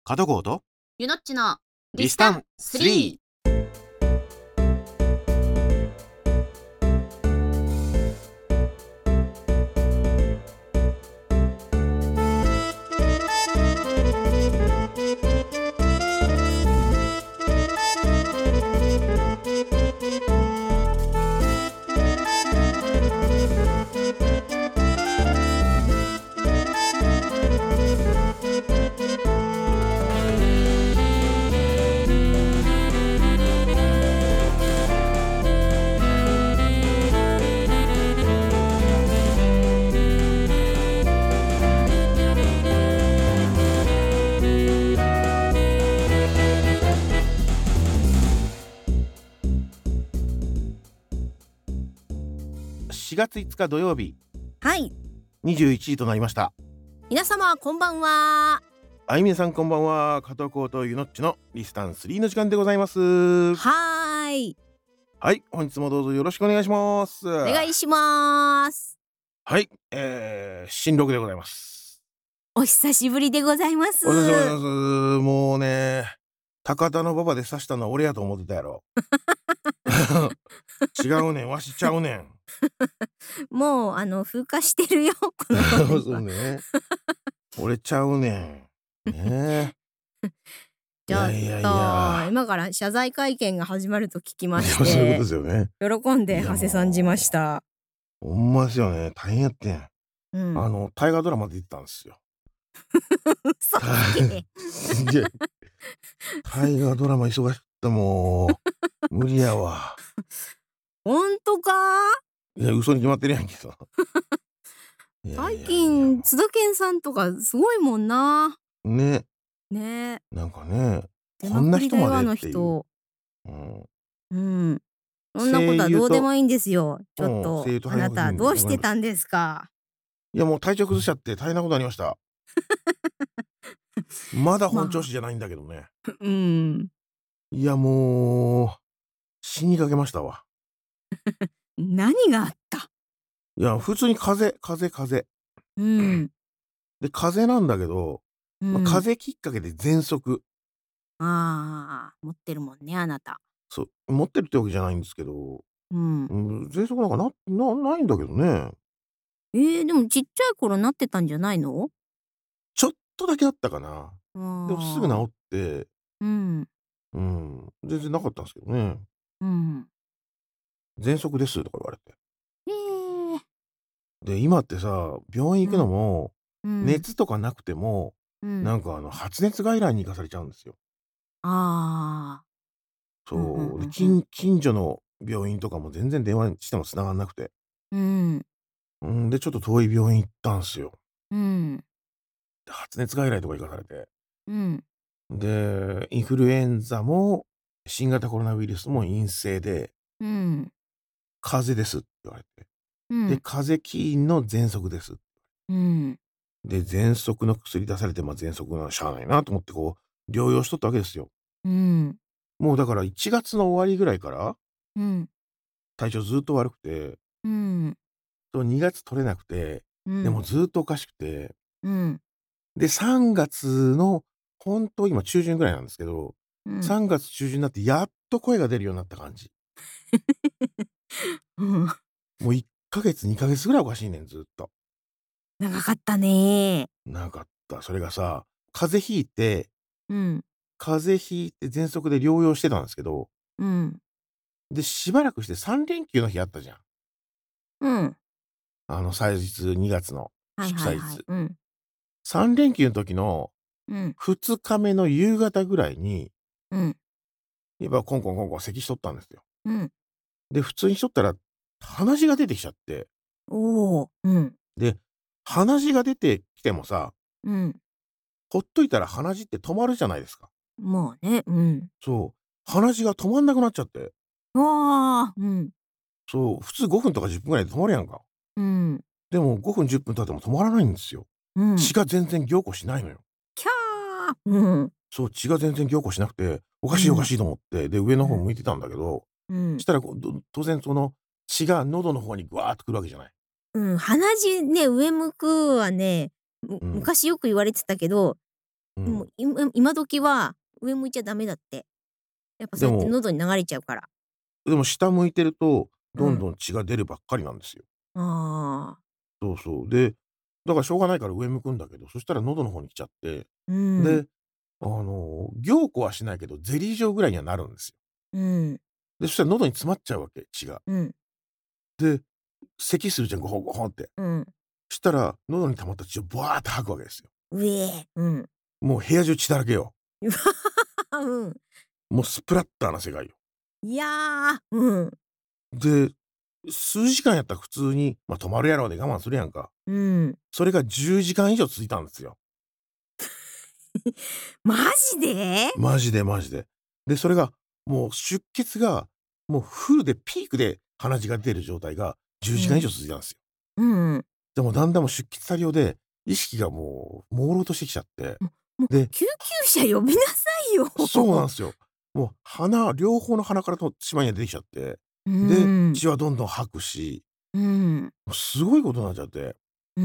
角郷とゆのっちのリスタン3。4月5日土曜日、 はい、 21時となりました。 皆様こんばんは。 皆さんこんばんは。角郷とゆのっちのリスタン3の時間でございます。 はい、 本日もどうぞよろしくお願いします。 お願いします。 はい、新録でございます。 お久しぶりでございます。 お久しぶりです。もうね、高田の馬場で刺したのは俺やと思ってたやろ。違うねん、わしちゃうねん。 もう風化してるよこの声は。 そうね。俺ちゃうねん。ねえ。 ちょっと今から謝罪会見が始まると聞きましそういうことでて、 すよね。 喜んで長谷さんじました。 ほんまですよね。大変やってん。大河ドラマで言ったんですよ。 嘘つけ。 大河ドラマ忙しくてもう無理やわ。 本当か？ いや、嘘に決まってるやんけど。 最近津田健さんとかすごいもんな。 ね。 なんかね、こんな人までっていう。 そんなことはどうでもいいんですよ。ちょっとあなたどうしてたんですか？ いや、もう体調崩しちゃって大変なことありました。まだ本調子じゃないんだけどね。いや、もう死にかけましたわ。 何があった？ いや、普通に風邪。で、風邪なんだけど、風邪きっかけで喘息。 持ってるもんね、あなた。 そう、持ってるってわけじゃないんですけど、喘息なんかないんだけどね。 でもちっちゃい頃なってたんじゃないの？ ちょっとだけあったかな。でもすぐ治って、全然なかったんですけどね。喘息ですとか言われて。で、今ってさ、病院行くのも、熱とかなくても、なんか発熱外来に行かされちゃうんですよ。そう。で、近所の病院とかも全然電話しても繋がんなくて。で、ちょっと遠い病院行ったんすよ。で、発熱外来とか行かされて。で、インフルエンザも新型コロナウイルスも陰性で、風邪ですって言われて。で、風邪起因の喘息です。で、喘息の薬出されて、喘息ならしゃあないなと思ってこう、療養しとったわけですよ。もうだから1月の終わりぐらいから、体調ずっと悪くて、2月取れなくて、でもずっとおかしくて、で、3月の本当今中旬ぐらいなんですけど、3月中旬になってやっと声が出るようになった感じ。もう1ヶ月2ヶ月ぐらいおかしいねん、ずっと。 長かったね。 長かった。それがさ、風邪ひいて喘息で療養してたんですけど、で、しばらくして3連休の日あったじゃん。祭日2月の祝祭日。3連休の時の2日目の夕方ぐらいに、やっぱコンコン咳しとったんですよ。で、普通にしとったら鼻血が出てきちゃって。で、鼻血が出てきてもさ、ほっといたら鼻血って止まるじゃないですか。 まあね。 そう。鼻血が止まんなくなっちゃって。そう、普通5分とか10分ぐらいで止まるやんか。でも5分10分経っても止まらないんですよ。血が全然凝固しないのよ。そう、血が全然凝固しなくて、おかしいと思って、で、上の方向いてたんだけど、したら当然その血が喉の方にぐわーっとくるわけじゃない。 鼻血ね、上向くはね、昔よく言われてたけど、 でも、今時は上向いちゃダメだって。やっぱそうやって喉に流れちゃうから。 でも下向いてると、どんどん血が出るばっかりなんですよ。 ああ。 そうそう。で、だからしょうがないから上向くんだけど、そしたら喉の方に来ちゃって、 うん。 で、凝固はしないけど、ゼリー状ぐらいにはなるんですよ。 うん。 で、そしたら喉に詰まっちゃうわけ、血が。 うん。 で、咳するじゃん、ゴホゴホって。 うん。 したら、喉に溜まった血をブワーって吐くわけですよ。 うえ。うん。 もう部屋中血だらけよ。 うん。 もうスプラッターな世界よ。 いや、うん。 で、数時間やったら普通に、止まるやろうで我慢するやんか。 うん。 それが10時間以上続いたんですよ。 マジで？ マジでマジで。で、それが、もう出血が、もうフルでピークで鼻血が出る状態が10時間以上続いたんですよ。 うんうん。 でもだんだんもう出血多量で、意識がもう朦朧としてきちゃって、 もうで、 救急車呼びなさいよ。 そうなんすよ。もう両方の鼻から血まにが出てきちゃって、 うで、 ーん。 血はどんどん吐くし、 うん。 もうすごいことになっちゃって。 うん。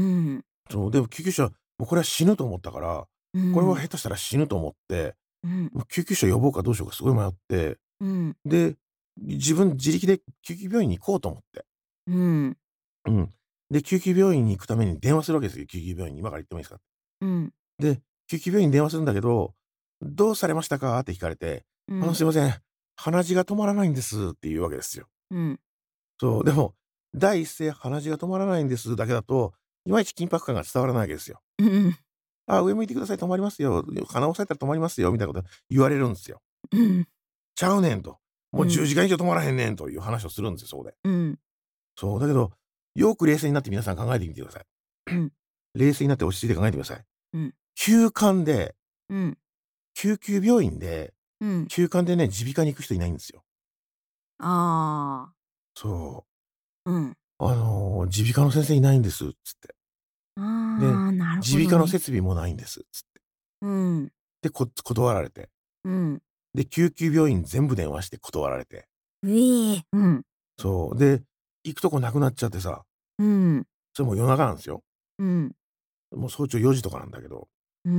そう、でも救急車、もうこれは死ぬと思ったから、これはうん。 下手したら死ぬと思って、 うん。 もう救急車呼ぼうかどうしようかすごい迷って、 うん。 で、自力で救急病院に行こうと思って。 うん。 うん。で、救急病院に行くために電話するわけですよ、救急病院に今から行ってもいいですか。 うん。 で、救急病院に電話するんだけど、「どうされましたか？」って聞かれて、 うん。 すいません、鼻血が止まらないんです」って言うわけですよ。 うん。 そう、でも、第一声鼻血が止まらないんですだけだと、いまいち緊迫感が伝わらないわけですよ。 うん。 「あ、上向いてください、止まりますよ。鼻押さえたら止まりますよ」みたいなこと言われるんですよ。 うん。 ちゃうねんと。もう10 うん。 時間以上止まらへんねんという話をするんですよ、そこで。 うん。 そう、だけど、よく冷静になって皆さん考えてみてください。 うん。 冷静になって落ち着いて考えてください。 うん。 急患で、 うん。 救急病院で、 うん。 急患でね、耳鼻科に行く人いないんですよ。 ああ。 そう。 うん。 耳鼻科の先生いないんですっつって。で、 ああ、なるほ耳鼻科のどね。 設備もないんですっつって。 うん。 で、断られて。 うん。 で、救急病院全部電話して断られて。 ええ。うん。 そう。で、行くとこなくなっちゃってさ、 うん。 それもう夜中なんですよ。 うん。 もう早朝4時とかなんだけど、 うん。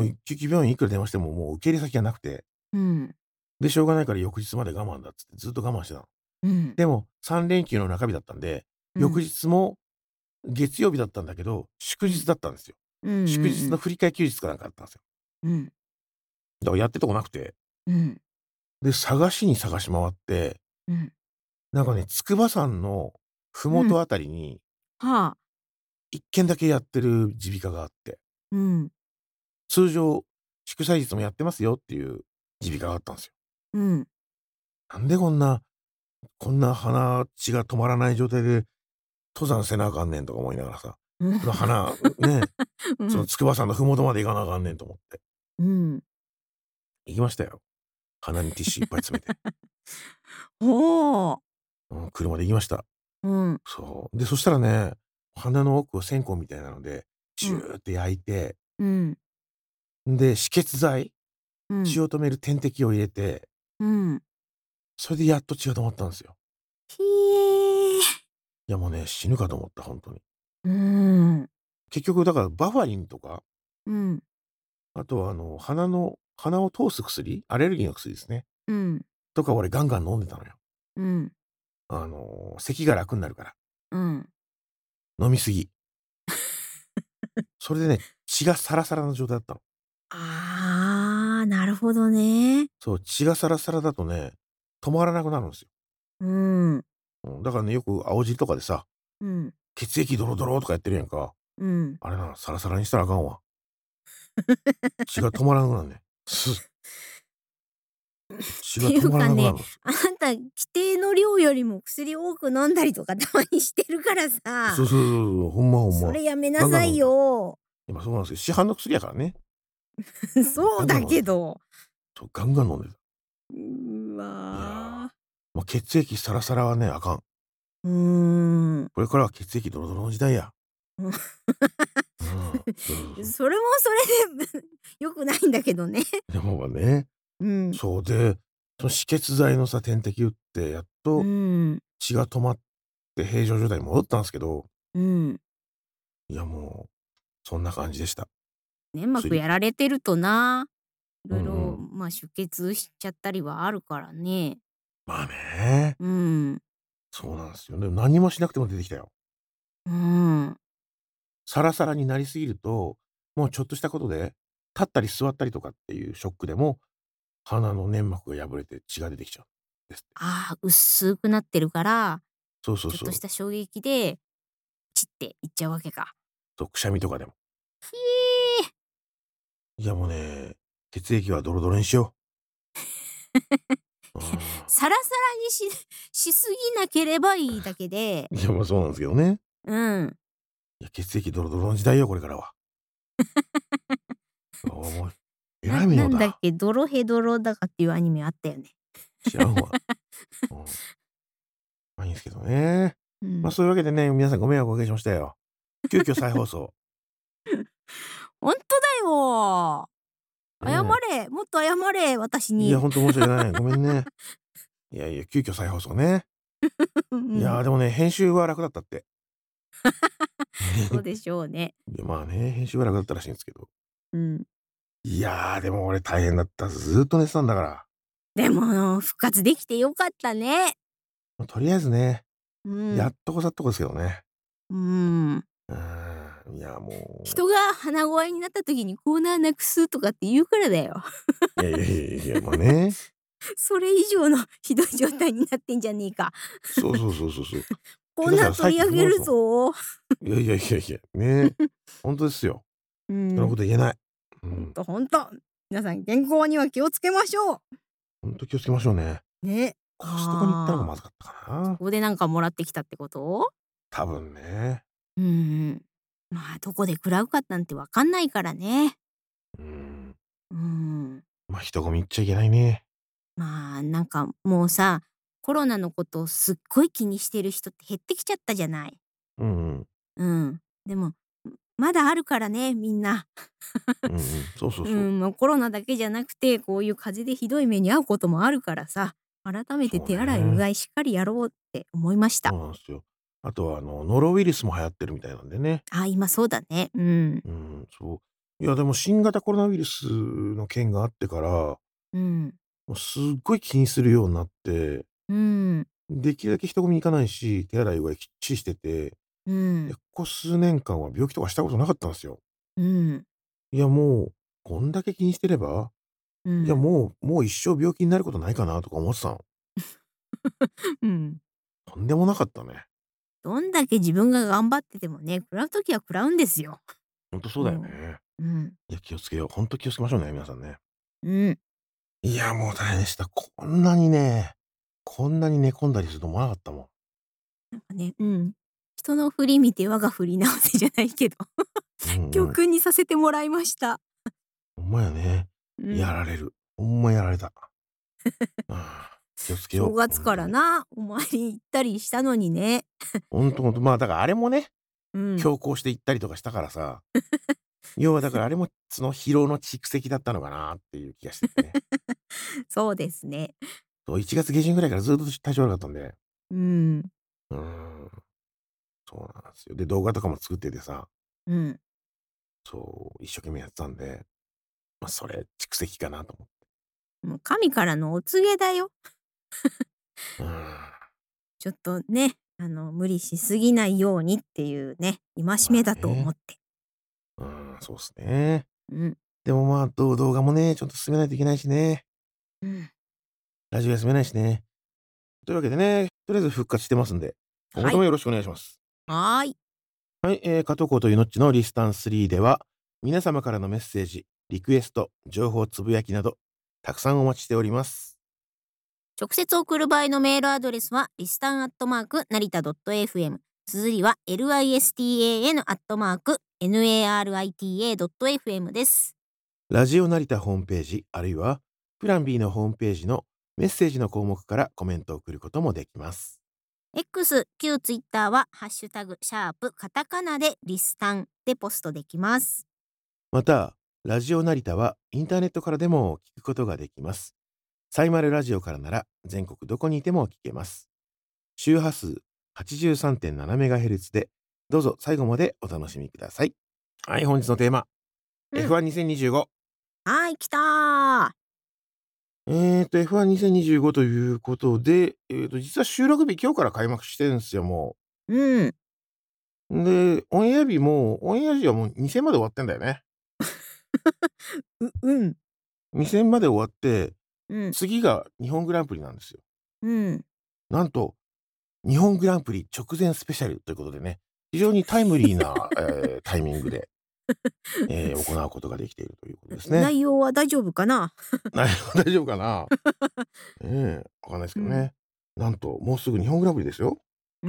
もう救急病院いくら電話してももう受け入れ先がなくて、 うん。 で、しょうがないから翌日まで我慢だっつってずっと我慢してたの。 うん。 でも、3連休の中日だったんで、翌うん。 日も月曜日だったんだけど、祝うん。 日だったんですよ。 うんうん祝日うん。 の振り替え休日かなんかだったんですよ。 うん。 だからやってるとこなくて、 うん。 で、探しに探し回って、 うん。 なんかね、筑波山のうん。 麓あたりにはあ。 1軒だけやってる耳鼻科があって、 うん。 通常、祝祭日もやってますよっていう耳鼻科があったんですよ。 うん。 なんでこんな鼻血が止まらない状態で登山せなあかんねんとか思いながらさ、 うん。 そのね、そのうん。 筑波山の麓まで行かなあかんねんと思って。 うん。 行きましたよ。鼻にティッシュいっぱい詰めて。 ほう。 うん、車で行きました。 うん。 そう。で、そしたらね、鼻の奥を線香みたいなので、 うん。 ジューって焼いて、 うん。 で、止血剤、 うん。 血を止める点滴を入れて、 うん。 それでやっと血が止まったんですよ。 ひえ。 いやもうね、死ぬかと思った、ほんとに。 うーん。 結局だからバファリンとか、 うん。 あとは鼻を通す薬、アレルギーの薬ですね。 うん。 とか俺ガンガン飲んでたのよ。 うん。 咳が楽になるから。 うん。 飲みすぎ。それでね、血がサラサラな状態だったの。 ああ、なるほどね。 そう、血がサラサラだとね、止まらなくなるんですよ。 うん。 だからね、よく青汁とかでさ、 うん。 血液ドロドロとかやってるやんか。 うん。 あれな、サラサラにしたらあかんわ。血が止まらなくなんねん。血っていが止まらうかね、 なくなるんですよ。 あなた規定の量よりも薬多く飲んだりとかたまにしてるからさ、 そうそうそうそう、ほんまほんま。 それやめなさいガンガン飲んでた。 よ。 今そうなんですよ。市販の薬やからね。 そうだガンガン飲んでた。 けど。 そう、ガンガン飲んでた。 ういや、 わ。 血液サラサラはね、あかん。 うーん。 これからは血液ドロドロの時代や。 うん。 うん。そうそうそう。 それもそれで良くないんだけどね。 でもね、 うん。 そうで、その止血剤のさ、点滴打って、やっうとん。 血が止まって平常状態に戻ったんすけど、 うん。 いやもう、そんな感じでした。 粘膜やられてるとな、いろいろ、 ん。 まあ、出血しちゃったりはあるからね。 まあね。 うん。 そうなんですよ。でも何もしなくても出てきたよ。 うん。 サラサラになりすぎると、もうちょっとしたことで、立ったり座ったりとかっていうショックでも、鼻の粘膜が破れて血が出てきちゃうんですって。 ああ、薄くなってるから、 そうそうちょっそう。 とした衝撃で、チっていっちゃうわけか。 そう、くしゃみとかでも。 ひえ。 いやもうね、血液はドロドロにしよう。うん。 サラサラにしすぎなければいいだけで、 いや、ま、そうなんですけどね。 うん。 いや、血液ドロドロの時代よ、これからは。ああ、もう、えらい目に遭なんだっうた。 け、ドロヘドロだかっていうアニメあったよね。 知らんわ。うん。ま、いいんすけどね。ま、 うん。 そういうわけでね、皆さんご迷惑おかけしましたよ。急遽再放送。 ほんとだよ。謝ねれ、もっと謝れ、私え。いや、 に。 ほんと申し訳ない。ごめんね。いやいや、急遽再放送ね。 うん。 いや、でもね、編集は楽だったって。 そうでしょうね。 いや、まあね、編集は楽だったらしいんですけど。 うん。 いや、でも俺大変だった。ずっと寝てたんだから。 でも、復活できてよかったね。 ま、とりあえずね、 うん。 やっとこさっとこですけどね。 うーん。 うーん、いやも人が鼻声になった時にコーナーなくすとかって言うからだよ。 う、いやいやいやいや、ま、ね。 それ以上のひどい状態になってんじゃねえか。 そうそうそうそうそう。 コーナー下手したら再取り上げる起不能ですもん。 ぞ。 いやいやいやいや、ね。ほんとですよ。人のこうん。 と言えない。うほんん。 とほんと。皆さん健康には気をつけましょう。 ほんと気をつけましょうね。 ね。 コストコに行ったのがああ。 まずかったかな。 そこでなんかもらってきたってこと？ 多分ね。 うんうん。まあ、どこで食らうかなんてわかんないからね。 うん。 うん。 ま、人混み行っちゃいけないね。 まあ、なんかもうさ、コロナのことをすっごい気にしてる人って減ってきちゃったじゃない。 うんうん。 うん。でも、まだあるからね、みんな。 うんうん。そうそうそう。 うん、もうコロナだけじゃなくて、こういう風邪でひどい目に遭うこともあるからさ、改めてそう手洗いうね。 がいしっかりやろうって思いましそた。 うなんすよ。あとはノロウイルスも流行ってるみたいなんでね。 あ、今そうだね。うん。 うん、そう。いやでも新型コロナウイルスの件があってから、 うん。 もうすっごい気にするようになって、 うん。 できるだけ人混み行かないし、手洗いうがいきっちりしてて、で、 うん。 ここ数年間は病気とかしたことなかったんすよ。 うん。 いやもう、こんだけ気にしてれば、いやうん。 もう一生病気になることないかなとか思ってたの。 うん。 とんでもなかったね。 どんだけ自分が頑張っててもね、食らう時は食らうんですよ。 ほんとそうだよもね。 う。うん。 いや、気をつけよう。ほんと気をつけましょうね、皆さんね。 うん。 いや、もう大変でした。こんなに寝込んだりすると思わなかったもん。 なんかね、うん。人の振り見て我が振り直せじゃないけど、 うんうん。 教訓にさせてもらいました。 ほんまやね。 うん。 やられる。ほんまやられた。ああ、気をつけよう、 正月ほんとに。 からな、お参り行ったりしたのにね。 ほんと、まあ、だからあれもね、 うん。 強行して行ったりとかしたからさ、要はだからあれもその疲労の蓄積だったのかなっていう気がしててね。 そうですね。 そう、1月下旬ぐらいからずっと体調悪かったんで。 うん。 うーん、そうなんですよ。で、動画とかも作っててさ、 うん。 そう、一生懸命やってたんで、ま、それ蓄積かなと思って。 もう神からのお告げだよ。 うーん、 ちょっとね、無理しすぎないようにっていうね、戒まめだとあね。 思って。 そうっすね。 うん。 でも、まあ、動画もね、ちょっと進めないといけないしね。 うん。 ラジオ休めないしね。というわけでね、とりあえず復活してますんで、今後はい。 ともよろしくお願いします。 はーい。 はい、加藤浩とゆのっちのリスタン3では、皆様からのメッセージ、リクエスト、情報つぶやきなど、たくさんお待ちしております。 直接送る場合のメールアドレスは、リスタンアットマーク、成田 .fm。綴りは、listan アットマーク、narita.fm です。 ラジオ成田ホームページ、あるいは、プラン B のホームページのメッセージの項目からコメントを送ることもできます。 X、旧 Twitter は、ハッシュタグ、カタカナでリスタンでポストできます。 また、ラジオ成田はインターネットからでも聞くことができます。サイマルラジオからなら全国どこにいても聞けます。周波数 83.7MHz で、どうぞ最後までお楽しみください。はい、本日のテーマ。 F12025。 はい、来たー。 F12025 ということで、実は収録日今日から開幕してるんですよ、もうん。 う。で、オンエア日はもう2戦まで終わってんだよね。 うん。 2戦まで終わって、 うん。 次が日本グランプリなんですよ。 うん。 なんと、日本グランプリ直前スペシャルということでね、非常にタイムリーな、タイミングで、行うことができているということですね。 内容は大丈夫かな？ 大丈夫かな？わかんないですうん。 けどね。なんと、もうすぐ日本グランプリですよ。 うん。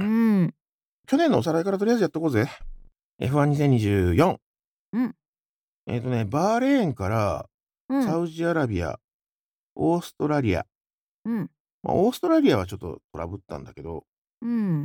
去年のおさらいからとりあえずやっとこうぜ。F12024。 うん。 バーレーンからうん。 サウジアラビア、オーストラリア。 うん。 オーストラリアはちょっとトラブったんだけど、 うん。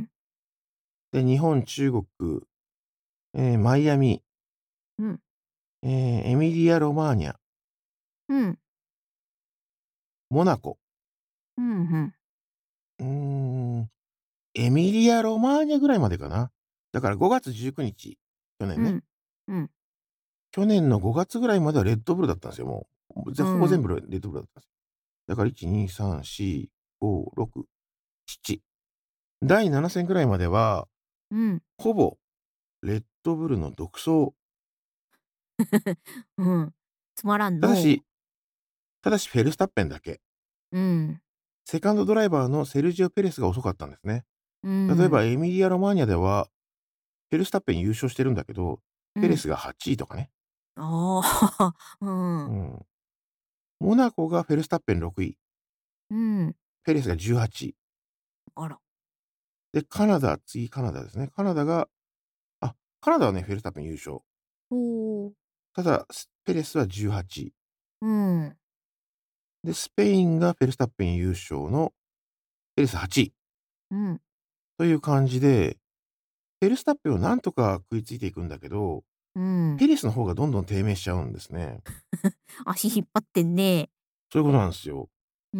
で、日本、中国、マイアミ、 うん。 エミリア・ロマーニャ、 うん。 モナコ。 うん、うん。 うーん、エミリア・ロマーニャぐらいまでかな。だから5月19日、去年ね。 うん。うん。 去年の5月ぐらいまではレッドブルだったんですよ、もう。ほぼ全部レッドブルだったんです。だから1、2、3、4、5、6、7。第7戦ぐらいまでは、 うん。 ほぼレッドブルの独走。 うん。つまらんのう。 ただし、ただしフェルスタッペンだけ。 うん。 セカンドドライバーのセルジオ・ペレスが遅かったんですね。 う例えばん。 エミリア・ロマーニャでは、フェルスタッペン優勝してるんだけど、 うん。 ペレスが8位とかね。 ああ、うん。 うん。モナコがフェルスタッペン6位、 うん。 ペレスが18位。 あら。 で、次カナダですね。カナダはね、フェルスタッペン優勝。 おお。 ただ、ペレスは18位。 うん。 で、スペインがフェルスタッペン優勝のペレス8位。 うん。 という感じで、フェルスタッペンをなんとか食いついていくんだけど、 うん。 ペレスの方がどんどん低迷しちゃうんですね。 足引っ張ってんね。 そういうことなんですよ。 うん。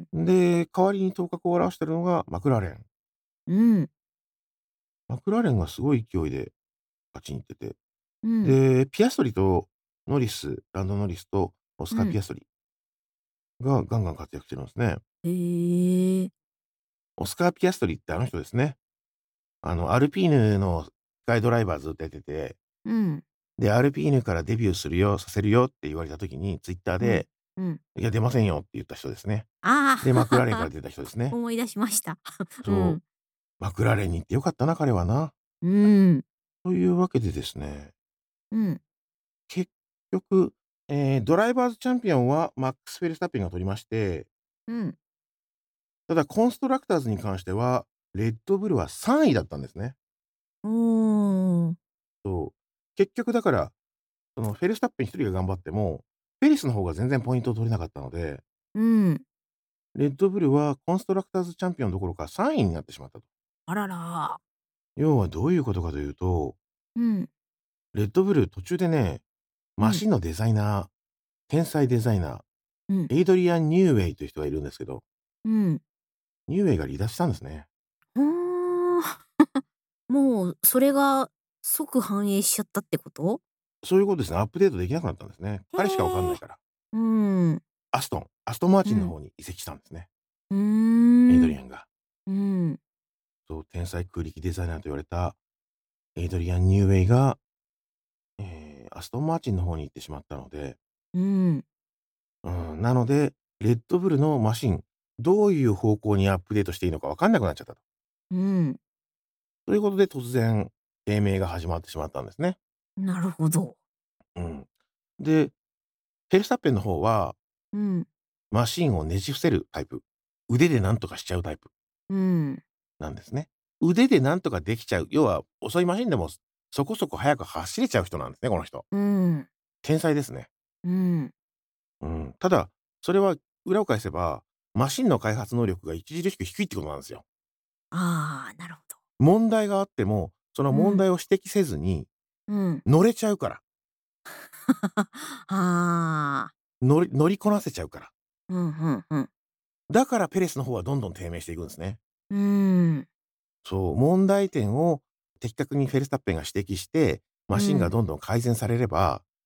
で、代わりに頭角を現してるのがマクラーレン。 うん。 マクラーレンがすごい勢いで勝ちに行ってて。 うん。 で、ピアストリとランドノリスとオスカー・ピうん。 アストリがガンガン活躍してるんですね。 へえ。 オスカー・ピアストリってあの人ですね。アルピーヌのスカイドライバーずっとやってて、 うん。 で、アルピーヌからデビューさせるよって言われた時に、ツイッターうん。 で、 うん。 いや、出ませんよって言った人ですね。 あで、マクラーレンからあ、 出た人ですね。 思い出しました。うそう。 ん。 マクラーレンに行ってよかったな、彼はな。 うん。 というわけでですね、 うん。 結局、ドライバーズチャンピオンはマックス・フェルスタッペンが取りまして、 うん。 ただコンストラクターズに関しては、レッドブルは3位だったんですね。 おお。 そう。結局だから、そのフェルスタッペン一人が頑張っても、ペレスの方が全然ポイントを取れなかったので、 うん。 レッドブルはコンストラクターズチャンピオンどころか3位になってしまったと。 あらら。 要はどういうことかというと、 うん。 レッドブル途中でね、 うん。 マシンのデザイナー、天才デザイナー、 うん。 エイドリアン・ニューウェイという人がいるんですけど、 うん。 ニューウェイが離脱したんですね。 ふーん。もう、それが即反映しちゃったってこと？ そういうことですね。アップデートできなくなったんですね。 へ彼しかわかんなえ。 いから。 うん。 アストンマーうん。 チンの方に移籍したんですね。 うエイーん。 ドリアンが。 うん。 そう、天才空力デザイナーと言われたエイドリアン・ニューウェイが、アストンマーチンの方に行ってしまったので、 うん。 なので、レッドブルのマシン、どういう方向にアップデートしていいのかわかんなくなっちゃったと。 うん。 ということで突然、低迷が始まってしまったんですね。 なるほど。 うん。で、フェルスタッペンの方は、 うん。 マシンをねじ伏せるタイプ。腕で何とかしちゃうタイプうん。 なんですね。腕で何とかできちゃう。要は、遅いマシンでもそこそこ速く走れちゃう人なんですね、この人。 うん。 天才ですね。 うん。 うん。ただ、それは裏を返せば、マシンの開発能力が著しく低いってことなんですよ。 ああ、なるほど。 問題があっても、そのうん。 問題を指摘せずにうん。 乗れちゃうから。 ああ。 乗りこなせちゃうから。 うん、ふんふん。 だからペレスの方はどんどん低迷していくんですね。 うーん。 そう、問題点を的確にフェルスタッペンが指摘して、マシンがうん。 どんどん改善されれば、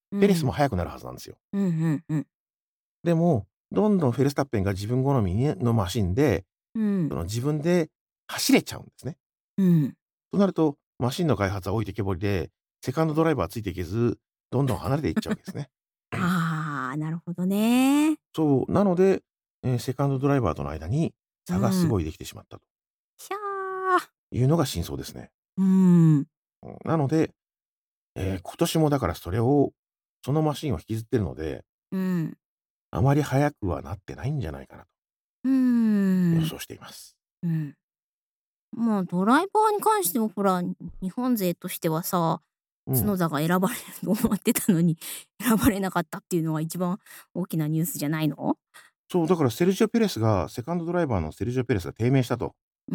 ペレスも速くなるはずなんですよ。 うんうんうん。 でも、どんどんフェルスタッペンが自分好みのマシンで、 うん。 自分で走れちゃうんですね。 うん。 となると、マシンの開発は置いてけぼりで、セカンドドライバーついていけず、どんどん離れていっちゃうわけですね。 ああ、なるほどね。 そう、なので、セカンドドライバーとの間にうん。 差がすごいできてしまったとひゃー。 いうのが真相ですね。 うーん。 なので、今年もだからそのマシンを引きずってるので、 うん。 あまり速くはなってないんじゃないかなとうーん。 予想しています。 うん。まあ、ドライバーに関してもほら、日本勢としてはさ、 うん。 角田が選ばれると思ってたのに、選ばれなかったっていうのが一番大きなニュースじゃないの？ そう、だからセカンドドライバーのセルジオ・ペレスが低迷したとうん。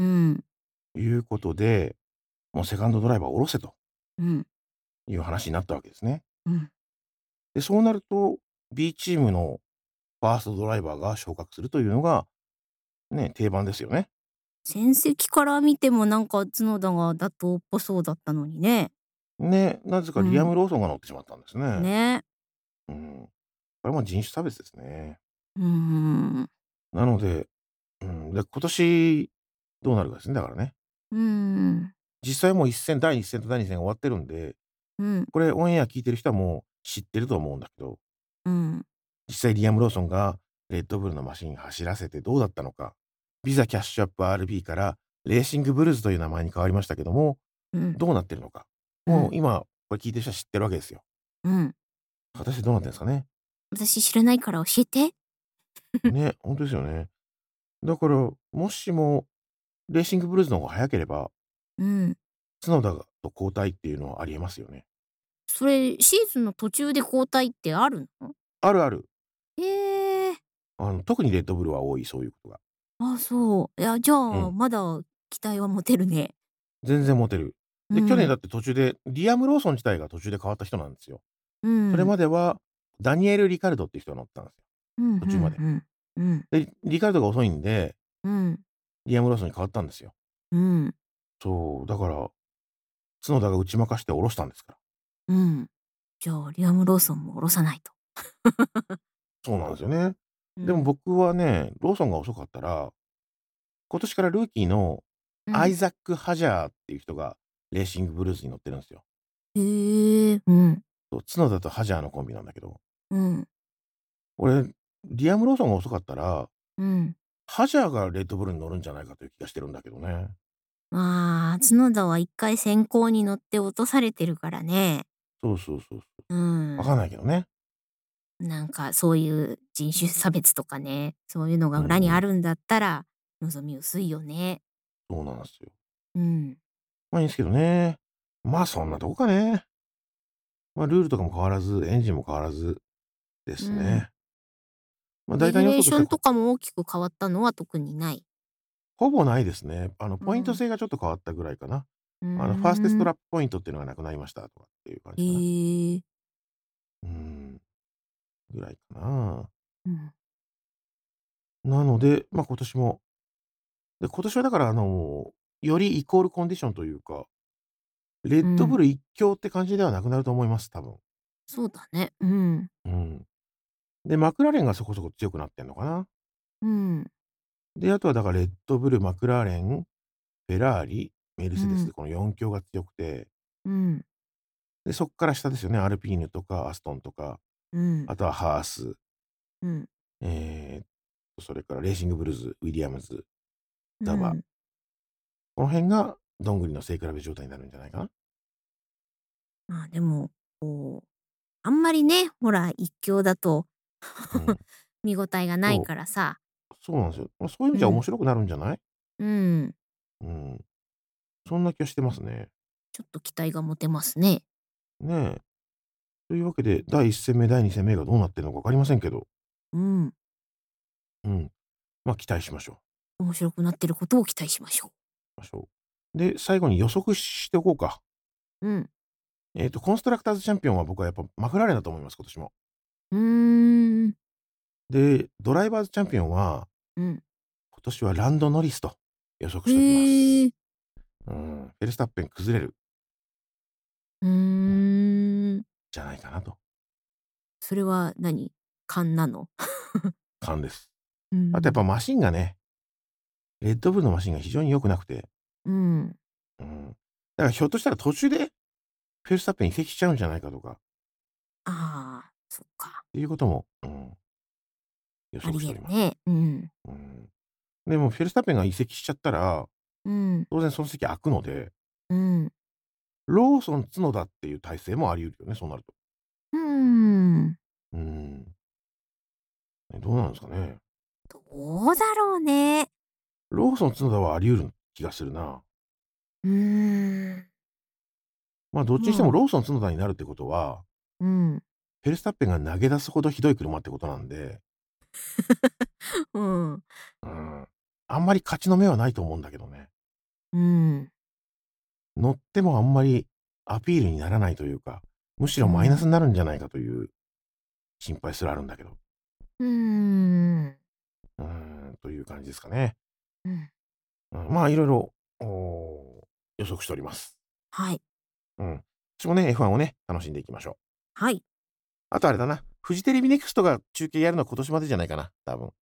いうことで、もうセカンドドライバーを降ろせとうん。 いう話になったわけですね。 うん。 で、そうなると、B チームのファーストドライバーが昇格するというのが、ね、定番ですよね。 戦績から見てもなんか角田が妥当っぽそうだったのにね。 ね、なぜかリアム・うん。 ローソンが乗ってしまったんですね。 ね。 うん。これも人種差別ですね。 うーん。 なので、で、今年どうなるかですね、だからね。 うーん。 実際もう第1戦と第2戦終わってるんで、 うん。 これオンエア聞いてる人はもう知ってると思うんだけど、 うん。 実際リアム・ローソンがレッドブルのマシン走らせてどうだったのか。ビザキャッシュアップ RB からレーシングブルーズという名前に変わりましたけども、 うん。 どうなってるのか。 うん。 もう今、これ聞いてる人は知ってるわけですよ。 うん。 果たしてどうなってるんですかね。 私知らないから教えて。 ね、ほんとですよね。だから、もしもレーシングブルーズの方が早ければ、 うん。 角田と交代っていうのはありえますよね。 それ、シーズンの途中で交代ってあるの？ あるある。 へえ。 特にレッドブルは多い、そういうことが。 あ、そう。いや、じゃあ、 うん。 まだ期待は持てるね。 全然持てる。で、去年うん。 だって途中で、リアム・ローソン自体が途中で変わった人なんですよ。それうん。 までは、ダニエル・リカルドっていう人が乗ったんですよ。 うん、ふ途中まで。 んふん。うん。 で、リカルドが遅いんで、 うん。 リアム・ローソンに変わったんですよ。 うん。 そう、だから、角田が打ち負かして降ろしたんですから。 うん。じゃあ、リアム・ローソンも降ろさないと。 そうなんですよね。でもうん。 僕はね、ローソンが遅かったら、今年からルーキーのうん。 アイザック・ハジャーっていう人がレーシングブルーズに乗ってるんですよ。 へえ。うん。 そう、角田とハジャーのコンビなんだけど、 うん。 俺、リアム・ローソンが遅かったら、 うん。 ハジャーがレッドブルに乗るんじゃないかという気がしてるんだけどね。 まあ、角田は一回先行に乗って落とされてるからね。 そうそうそうそう。 うわかんん。 ないけどね。 なんかそういう人種差別とかね、そういうのが裏にあうん、 るんだったら、望み薄いよね。 そうなんですよ。 うん。 まあいいんですけどね。まあそんなとこかね。まあルールとかも変わらず、エンジンも変わらずでうん。 すね。まあ大レギュ胆予レーションと想としてはかも大きく変わったのは特にない。 ほぼないですね。ポイントうん。 制がちょっと変わったぐらいかな。 うーファーステストん。 ラップポイントっていうのがなくなりましたとかっていう感じかな。 へえ。 うーん、ぐらいかな。 うん。 なので、ま、今年はだからよりイコールコンディションというか、レッうん。 ドブル一強って感じではなくなると思います、多分。 そうだね。うん。 うん。で、マクラーレンがそこそこ強くなってんのかな。 うん。 で、あとはだからレッドブル、マクラーレン、フェラーリ、メルセデスでうん。 この4強が強くて、 うん。 で、そっから下ですよね、アルピーヌとかアストンとか、 うん。 あとはハース、 うん。 えそれからレーシングブルーズ、ウィリアムズ、ザバ。 うん。 この辺がどんぐりの背比べ状態になるんじゃないかな。 まあ、でも、こう、あんまりね、ほら、一強だとうん。 見応えがないそう、 からさ。 そうなんですよ。ま、そういう意味じゃ面うん。 白くなるんじゃない？ うん。 うん。そんな気はしてますね。 ちょっと期待が持てますね。 ねえ。というわけで、第1戦目、第2戦目がどうなってるのか分かりませんけど、 うん。 うん、ま、期待しましょう。 面白くなってることを期待しましょましょう。で、最後に予測しておこうか。 う。うん。 コンストラクターズチャンピオンは僕はやっぱマクラーレンだと思います、今年も。 うーん。 で、ドライバーズチャンピオンは、 うん。 今年はランドノリスと予測しておきます。 へえ。 うん、フェルスタッペン崩れる、 うーうん、 ん。 じゃないかなとそれは何？勘なの？ 勘です。 うあとやっぱん。 マシンがね、レッドブルのマシンが非常に良くなくて、 うん。 うん。だからひょっとしたら途中でフェルスタッペン移籍しちゃうんじゃないかとかっああ、そっか。 ていうことも、予あり測しております。 得るね。うん。 うん。でもフェルスタッペンが移籍しちゃったら、 うん。 当然その席空くので、 うん。 ローソン角田っていう体制もあり得るよね、そうなると。 うーん。 うん。どうなんですかね。 どうだろうね。 ローソン角田はあり得る気がするな。 うーん。 まあ、どっちにしてもまあ、 ローソン角田になるってことは、 うん。 フェルスタッペンが投げ出すほどひどい車ってことなんで、 うん。 うん。あんまり勝ちの目はないと思うんだけどね。 うん。 乗ってもあんまりアピールにならないというか、むしろマイナスうん。 になるんじゃないかという心配すらあるんだけど。 うーん。 という感じですかね。 うん。 まあ、いろいろ、予測しております。 はい。 うん。私もね、F1 をね、楽しんでいきましょう。 はい。 あとあれだな、フジテレビネクストが中継やるのは今年までじゃないかな、多分。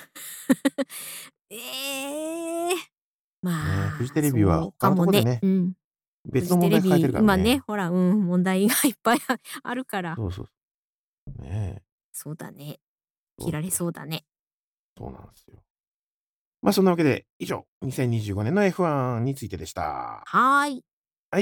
ええ。 ね、フジまあ、 テレビはそうか他のともね。 こでね、 うん。フジテレ別の問題抱えてるビ、今ね、 からね。 ほら、うん、問題がいっぱいあるから。 そうそうそう。ねえ、 そうだね。切られそうそうそう。 そうだね。 そうなんですよ。ま、そんなわけで、以上、2025年の F1 についてでした。 はーい。 はい。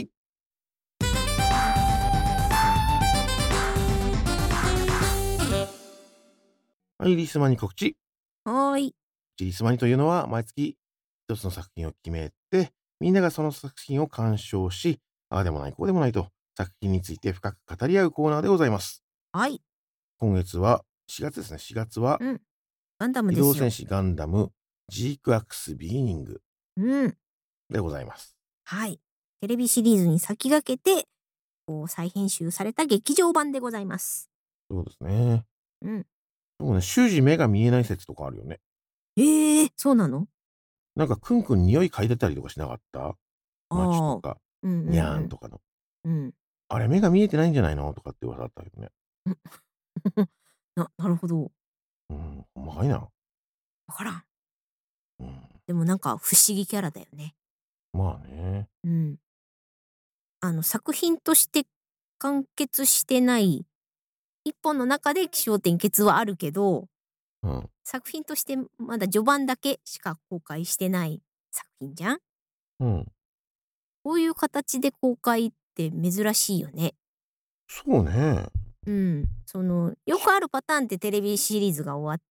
はい、リスマに告知。 はーい。 リスマニというのは、毎月一つの作品を決めて、みんながその作品を鑑賞し、ああでもない、こうでもないと、作品について深く語り合うコーナーでございます。 はい。 今月は、4月ですね。4月は、 うん。ガンダム機ですよ。 動戦士ガンダム、ジークアクスビーニングうん。 でございます。 はい。テレビシリーズに先駆けて、こう再編集された劇場版でございます。 そうですね。 うん。 でもね、終始目が見えない説とかあるよね。 ええ、そうなの？ なんか、くんくん匂い嗅いでたりとかしなかった？街とああ。 か、 うんうにんうん。 ゃーんとかの。 うん。 あれ、目が見えてないんじゃないのとかって噂あったけどね。 うん。なるほど。 ほんまかいな。 わからん。 うん。 でもなんか不思議キャラだよね。 まあね。 うん。作品として完結してない一本の中で起承転結はあるけど、 うん。 作品としてまだ序盤だけしか公開してない作品じゃん？ うん。 こういう形で公開って珍しいよね。 そうね。 うん。よくあるパターンってテレビシリーズが終わって、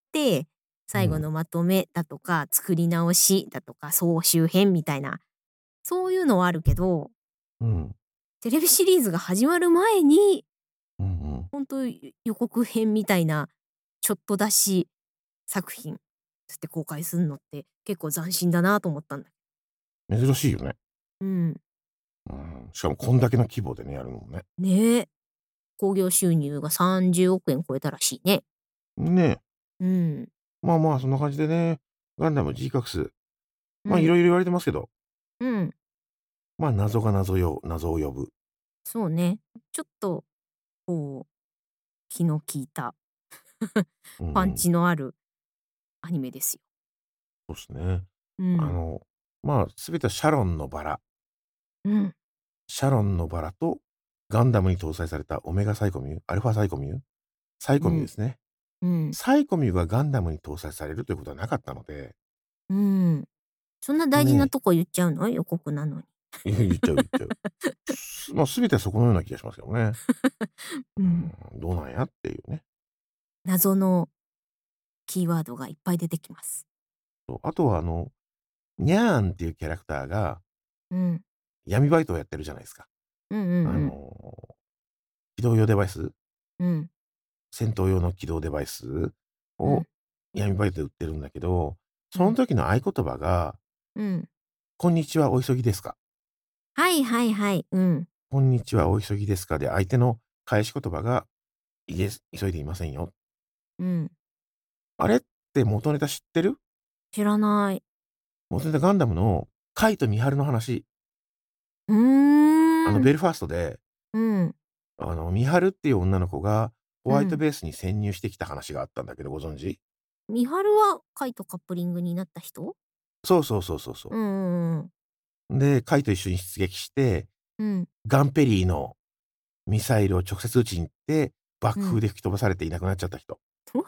うん。 最後のまとめだとか、作り直しだとか、総集編みたいな、そういうのはあるけど、 うん。 テレビシリーズが始まる前に、 うんうん。 ほんと予告編みたいな、ちょっと出し作品つって公開すんのって結構斬新だなと思ったんだ。 珍しいよね。 うん。 しかもこんだけの規模でね、やるのもね。 ねえ。興行収入が30億円超えたらしいね。 ね。 うん。 まあまあ、そんな感じでね、ガンダム G カクス、まあ、いうん。 ろいろ言われてますけど、 うん。 まあ、謎を呼ぶ。 そうね。ちょっと、こう、気の利いたパンうんうん。 チのあるアニメですよ。 そうですね。 うん。 あの、まあ、すべてはシャロンのバラ。 うん。 シャロンのバラと、ガンダムに搭載されたオメガサイコミュー、アルファサイコミュー、サイコミューうん。 ですね。 うん。 サイコミューがガンダムに搭載されるということはなかったので、 うん。そんな大事なね、 とこ言っちゃうの？予告なのに。 言っちゃう言っちゃう。まあ、すべてはそこのような気がしますけどね。 うん。 どうなんやっていうね。 謎のキーワードがいっぱい出てきます。 そうあとはニャーンっていうキャラクターがうん。 闇バイトをやってるじゃないですか。 うんうんあうん。 の、起動用デバイス、 うん。 戦闘用の起動デバイスをうん。 闇バイトで売ってるんだけど、そのうん。 時の合言葉が、 うん。 こんにちはお急ぎですか。 はいはいはい。うん。 こんにちはお急ぎですかで、相手の返し言葉が、イエス、急いでいませんよ。 うん。 あれって元ネタ知ってる？ 知らない。 元ネタガンダムのカイとミハルの話。 うーん。 ベルファーストで、 うん。 ミハルっていう女の子が、 ホワイトベースに潜入してきた話があったんだけど、ご存知？ ミハルはカイとカップリングになった人？ そうそうそうそうそで、カイと一緒に出撃して、ガンペリーのミサイルを直接撃ちに行って、爆風で吹き飛ばされていなくなっちゃった人。 うわ。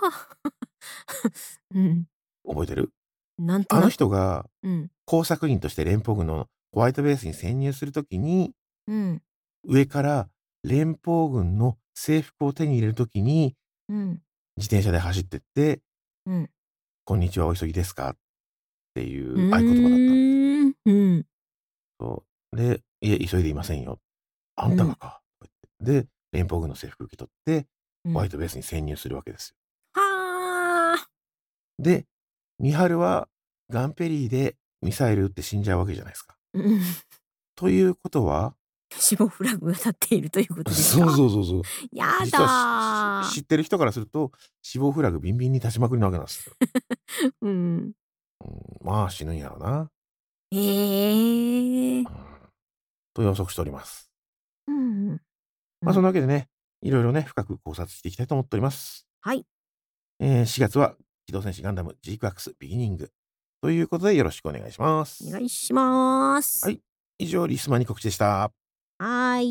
覚えてる？ なんとなく。 あの人が、工作員として連邦軍のホワイトベースに潜入するときに、上から連邦軍の制服を手に入れるときに、自転車で走ってって、こんにちは、お急ぎですかっていう合言葉だったんです。そう。で、いえ、急いでいませんよ。あんたがか。で、連邦軍の制服受け取って、ホワイトベースに潜入するわけですよ。 はあ。 で、ミハルはガンペリーでミサイル撃って死んじゃうわけじゃないですか。ということは、 死亡フラグが立っているということですか？ そう。 や実は知ってる人からすると、死亡フラグビンビンに立ちまくりなわけなんですよ。まあ死ぬんやろな。と予測しております。そんなわけでね、いろいろね、深く考察していきたいと思っております。 はい。 4月は機動戦士ガンダムジークアクスビギニングということでよろしくお願いします。 お願いします。 はい。以上、リスマに告知でした。 はい。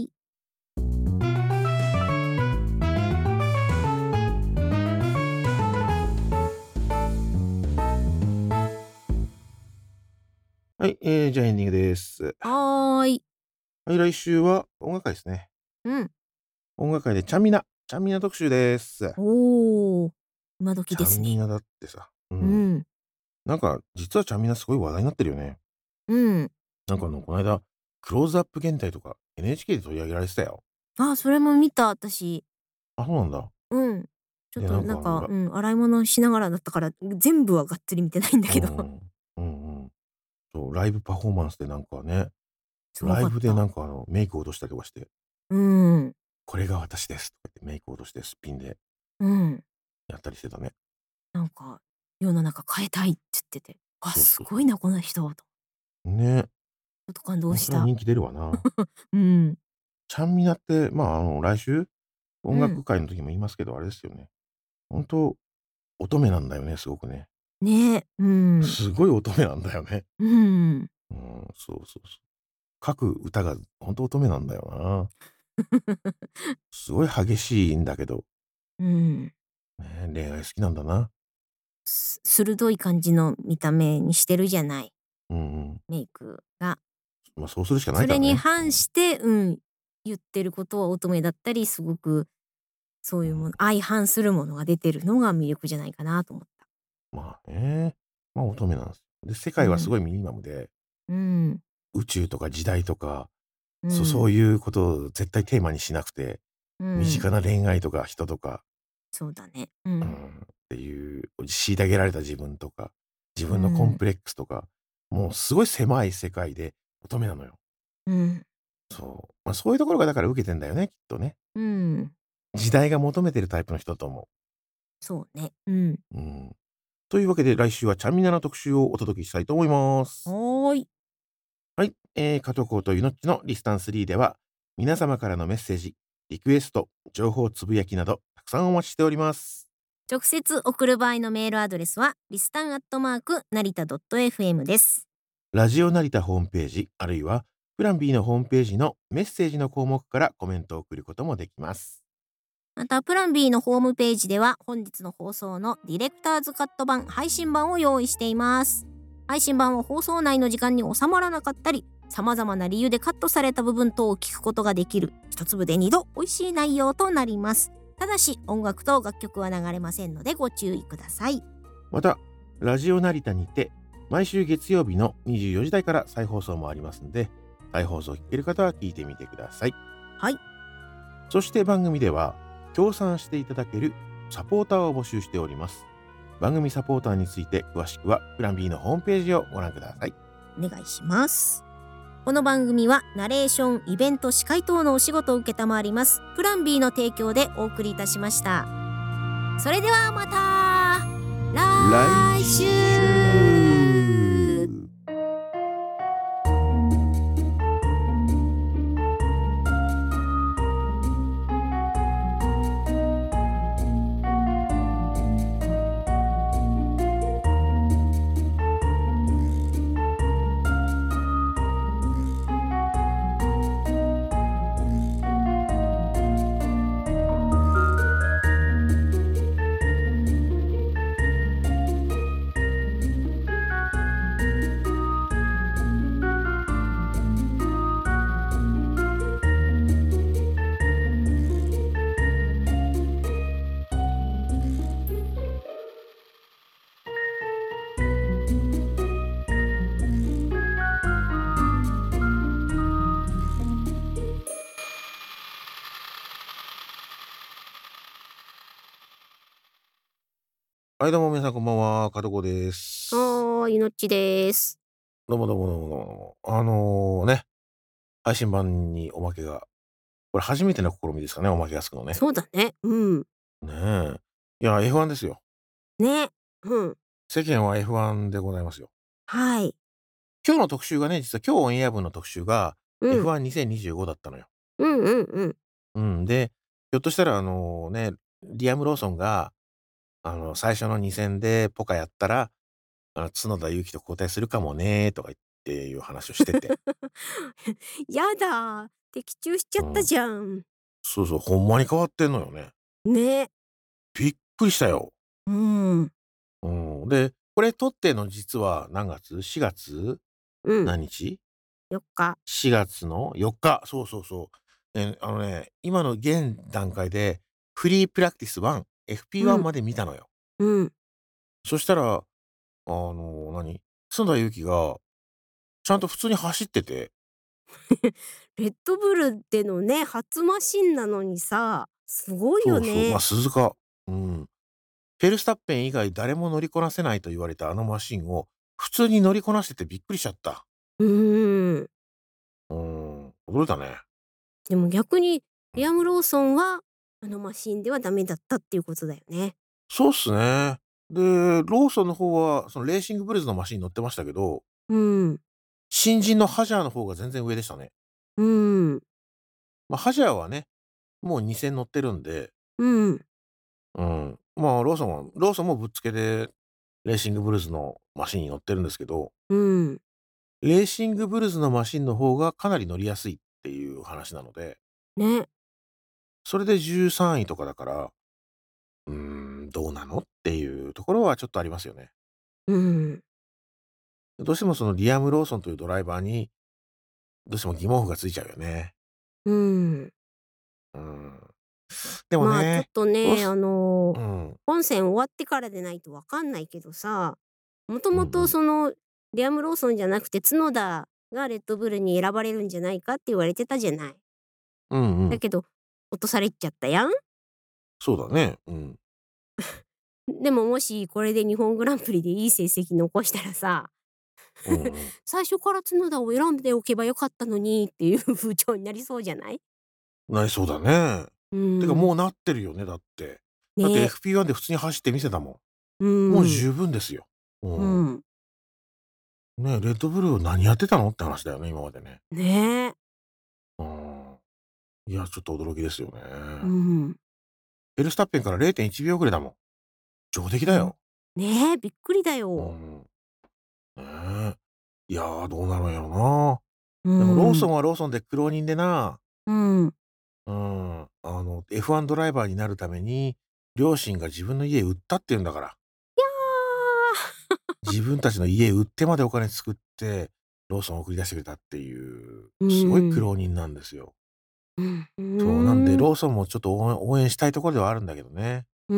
はい、じゃあエンディングです。 はい。 はい、来週は音楽会ですね。音楽会でちゃんみな特集です。 おー、今時ですね。 ちゃんみなだってさ。なんか、実はちゃんみなすごい話題になってるよね。なんかこの間、クローズアップ現代とか NHK で取り上げられてたよ。 あ、それも見た、私。 あ、そうなんだ。 ちょっとなんか、洗い物しながらだったから、全部はがっつり見てないんだけど。 そう、ライブパフォーマンスでなんかね、ライブでなんかメイクを落としたりとかして、これが私ですとか言ってメイクを落としてすっぴんで、やったりしてたね。 なんか、世の中変えたいって言ってて、あ、すごいな、この人と。 ね。 ちょっと感動しそれはた。 人気出るわな。ちゃんみなって、来週、音楽会の時も言いますけど、あれですよね。ほんと、乙女なんだよね、すごくね。 ね、 すごい乙女なんだよね。そう。書く歌がほんと乙女なんだよな。すごい激しいんだけど。ね、恋愛好きなんだな。 鋭い感じの見た目にしてるじゃない。メイクが。 そうするしかないそれからね。 に反して、言ってることは乙女だったり、すごく、そういうもの、相反するものが出てるのが魅力じゃないかなと思った。 乙女なんです。で、世界はすごいミニマムで、宇宙とか時代とか、そういうことを絶対テーマにしなくて、身近な恋愛とか人とか、 そうだね。 っていう、虐げられた自分とか、自分のコンプレックスとか、もうすごい狭い世界で乙女なのよ。そう。そういうところがだから受けてんだよね、きっとね。時代が求めてるタイプの人だと思う。 そうね。 というわけで来週はちゃんみなの特集をお届けしたいと思います。 はい。 はい。加藤浩とゆのっちのリスタン3では、皆様からのメッセージ、リクエスト、情報つぶやきなど、たくさんお待ちしております。 直接送る場合のメールアドレスは、リスタン成田 .fm です。 ラジオ成田ホームページ、あるいは、プラン B のホームページのメッセージの項目からコメントを送ることもできます。 また、プラン B のホームページでは、本日の放送のディレクターズカット版、配信版を用意しています。配信版は放送内の時間に収まらなかったり、様々な理由でカットされた部分等を聞くことができる、一粒で二度美味しい内容となります。ただし、音楽と楽曲は流れませんのでご注意ください。 また、ラジオ成田にて、毎週月曜日の24時台から再放送もありますので、再放送を聞ける方は聞いてみてください。 はい。 そして番組では、協賛していただけるサポーターを募集しております。番組サポーターについて詳しくはプラン B のホームページをご覧ください。 お願いします。この番組はナレーション、イベント、司会等のお仕事を受けたまわりますプラン B の提供でお送りいたしました。それではまた来週。 はい、どうも皆さんこんばんは、かとこです。 はーい、のっちです。 どうもどうもどうもどうも。配信版におまけが、これ初めての試みですかね、おまけがつくのね。 そうだね。うん。 ねえ。いや、F1 ですよ。 ね。うん。 世間は F1 でございますよ。 はい。 今日の特集がね、実は今日オンエア分の特集がうん。 F12025 だったのよ。 うんうんうん。 うん。で、ひょっとしたらリアム・ローソンが、最初の2戦でポカやったら、角田裕樹と交代するかもねとか言っていう話をしてて。 やだ。的中しちゃったうん。 じゃん。 そうそう、ほんまに変わってんのよね。 ね。 びっくりしたよ。 うん。 うん。で、これ撮ってんの実は何月 ?4 月うん。 何日 4日。 ?4 月の4日。そうそうそう。今の現段階でフリープラクティス1、 う FP1 ん。 まで見たのよ。 うん。 そしたら、角田裕樹がちゃんと普通に走ってて、 レッドブルでのね、初マシンなのにさ、すごいそうそう、まあ、 よね。 鈴鹿。うん。フェルスタッペン以外誰も乗りこなせないと言われたあのマシンを普通に乗りこなしててびっくりしちゃった。 うーん。 驚いたね。 でも逆に、 うん。 リアム・ローソンは、あのマシンではダメだったっていうことだよね。 そうっすね。で、ローソンの方は、そのレーシングブルズのマシンに乗ってましたけど、 うん。 新人のハジャーの方が全然上でしたね。 うん。 まあ、ハジャーはね、もう2戦乗ってるんで、 うん。 うん。まあ、ローソンもぶっつけで、レーシングブルズのマシンに乗ってるんですけど、 うん。 レーシングブルズのマシンの方がかなり乗りやすいっていう話なので、 ね。 それで13位とかだから、どうなのっていうところはちょっとありますよね。 うん。 どうしてもそのリアム・ローソンというドライバーに、どうしても疑問符がついちゃうよね。 うん。 うん。でもまあ、ちょっね、 とね、 ロスうん。 本戦終わってからでないとわかんないけどさ、もともとうんうん。 その、リアム・ローソンじゃなくて角田がレッドブルに選ばれるんじゃないかって言われてたじゃない。 うんうん。 だけど、落とされちゃったやん。 そうだね。うん。 でももしこれで日本グランプリでいい成績残したらさ、 うんうん。 最初から角田を選んでおけばよかったのにっていう風潮になりそうじゃない？ なりそうだね。 うてかーん。 もうなってるよね、だって。だってね。 FP1 で普通に走ってみせたもうん。もうーん。 十分ですよ。うん。 うん。 ね、レッドブルー何やってたのって話だよね、今までね。 ねえ。 うん。いや、ちょっと驚きですよね。 うん。 フェルスタッペンから0.1秒遅れだもん。上出来だうん。 よ。 ねえ、びっくりだよ。 うん。ねえ。いや、どうなるんやろな。 うでもローーん。 ソンはローソンで苦労人でな、 うん。 F1 ドライバーになるために、両親が自分の家売ったって言うんだから。 いや。 自分たちの家売ってまでお金作って、ローソンを送り出してくれたっていう、 うすごい苦ん。 労人なんですよ。 うん。うそう、なんでーん。 ローソンもちょっと応援したいところではあるんだけどね。 うん。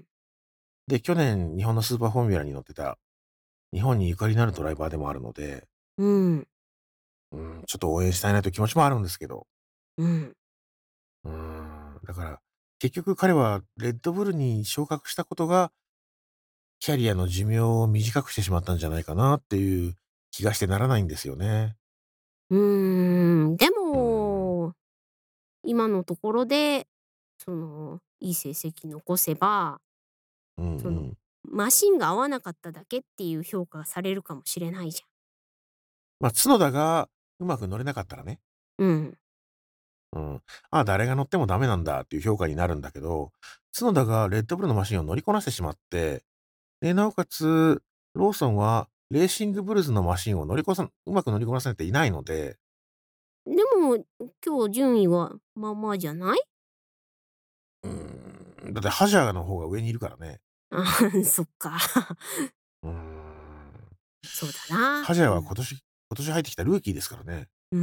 で、去年日本のスーパーフォーミュラに乗ってた、日本にゆかりのあるドライバーでもあるので、 うん。 ちょっと応援したいなという気持ちもあるんですけど。 うん。 だから、結局彼はレッドブルに昇格したことが、キャリアの寿命を短くしてしまったんじゃないかなっていう気がしてならないんですよね。 うーん。でうーん。 も、今のところで、いい成績残せば、 うんその、 うん。 マシンが合わなかっただけっていう評価がされるかもしれないじまあ、角田がうまく乗れなかったらね、 ゃん。うん。 うん、ああ、誰が乗ってもダメなんだっていう評価になるんだけど、角田がレッドブルのマシンを乗りこなしてしまって、で、なおかつ、ローソンはレーシングブルズのマシンをうまく乗りこなせていないので、 でも、今日順位はまあまあじゃない？ だってハジャーの方が上にいるからね。 あそっか。 うーん。 そうだな。 ハジャーうん。 は今年入ってきたルーキーですからね。 うん。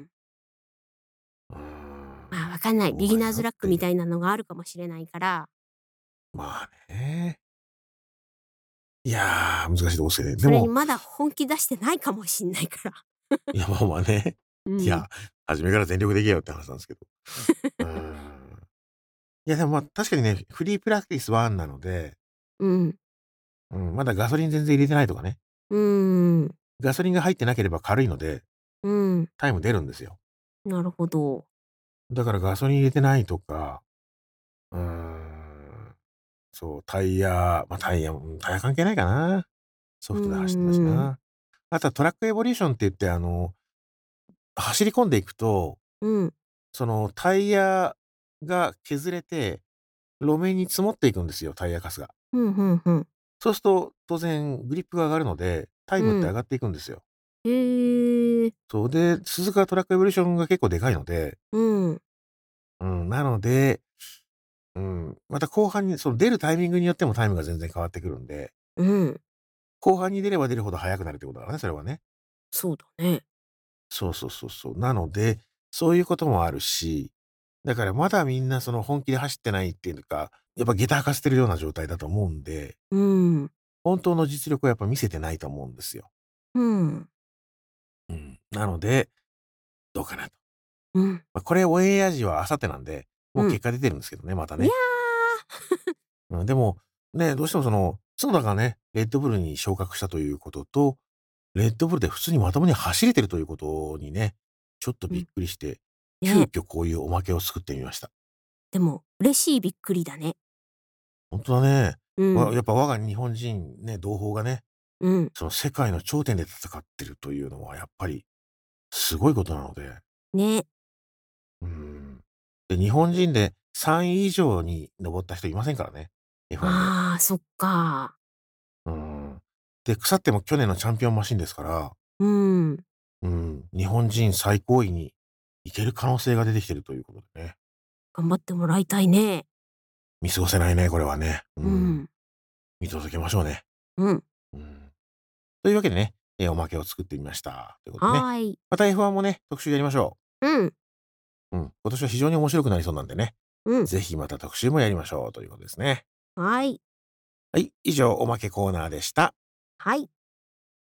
うーん。 まあ、わかんない。 どうなんビギナーズラックみやっていう。 たいなのがあるかもしれないから、 まあね。いや、難しいとこですけどね。でも、 それにまだ本気出してないかもしんないから。 いや、まあね。 うん。 いや、初めから全力でいけよって話なんですけど。うーん。いや、でも、ま、確かにね、フリープラクティス1なので、 うん。 まだガソリン全然入れてないとかね。ガソリンが入ってなければ軽いので、タイム出るんですよ。 なるほど。 だからガソリン入れてないとか、うーん、そう、タイヤタイヤ関係ないかな。ソフトで走ってたしな。あとはトラックエボリューションって言って、走り込んでいくと、そのタイヤが削れて、路面に積もっていくんですよ、タイヤカスが。そうすると、当然グリップが上がるので、タイムって上がっていくんですよ。 へえ。 そうで、鈴鹿トラックエボリューションが結構でかいので、なので、また後半に、その出るタイミングによってもタイムが全然変わってくるんで、後半に出れば出るほど速くなるってことだからね、それはね。 そうだね。 そうそうそうそう。なので、そういうこともあるし、だからまだみんなその本気で走ってないっていうか、やっぱ下駄履かせてるような状態だと思うんで、本当の実力はやっぱ見せてないと思うんですよ。なので、どうかなと。これオンエア時は明後日なんで、もう結果出てるんですけどね、またいやね。でも、ね、どうしてもその、角田がね、レッドブルに昇格したということと、レッドブルで普通にまともに走れてるということにね、ちょっとびっくりして、急ね。 遽こういうおまけを作ってみました。 でも、嬉しいびっくりだね。 ほんとだね。 うんやっぱ我が日本人ね、同胞がね、 うん。 その世界の頂点で戦ってるというのはやっぱりすごいことなので、 ね。 うーん。で、日本人で3位以上に上った人いませんからね、F1 で。 ああ、そっか。 うーん。で、腐っても去年のチャンピオンマシンですから、日本人最高位に行ける可能性が出てきてるということでね。 頑張ってもらいたいね。 見過ごせないね、これはね。 うん。 見届けましょうね。 うん。 うん。というわけでね、おまけを作ってみました。ということでね。 はーい。 また F1 もね、特集やりましょうん。 う。今年は非常に面白くなりそうなんでね。 うん。 ぜひまた特集もやりましょうということですね。 はい。 はい、以上おまけコーナーでした。 はい。